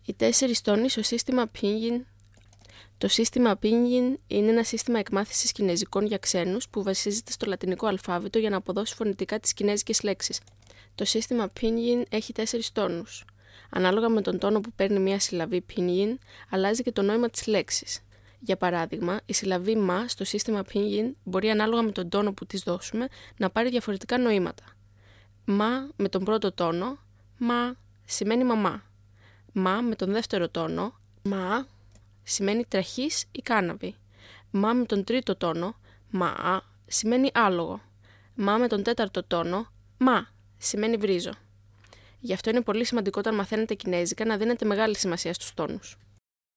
Οι 4 τόνοι στο σύστημα Pinyin. Το σύστημα Pinyin είναι ένα σύστημα εκμάθησης κινεζικών για ξένους που βασίζεται στο λατινικό αλφάβητο για να αποδώσει φωνητικά τις κινέζικες λέξεις. Το σύστημα Pinyin έχει 4 τόνους. Ανάλογα με τον τόνο που παίρνει μια συλλαβή Pinyin, αλλάζει και το νόημα της λέξης. Για παράδειγμα, η συλλαβή μα στο σύστημα Pinyin μπορεί ανάλογα με τον τόνο που της δώσουμε να πάρει διαφορετικά νοήματα. Μα με τον πρώτο τόνο, μα σημαίνει μαμά. Μα με τον δεύτερο τόνο, μα σημαίνει τραχής ή κάναβη. Μα με τον τρίτο τόνο, μα σημαίνει άλογο. Μα με τον τέταρτο τόνο, μα σημαίνει βρίζο. Γι' αυτό είναι πολύ σημαντικό όταν μαθαίνετε κινέζικα να δίνετε μεγάλη σημασία στους τόνους.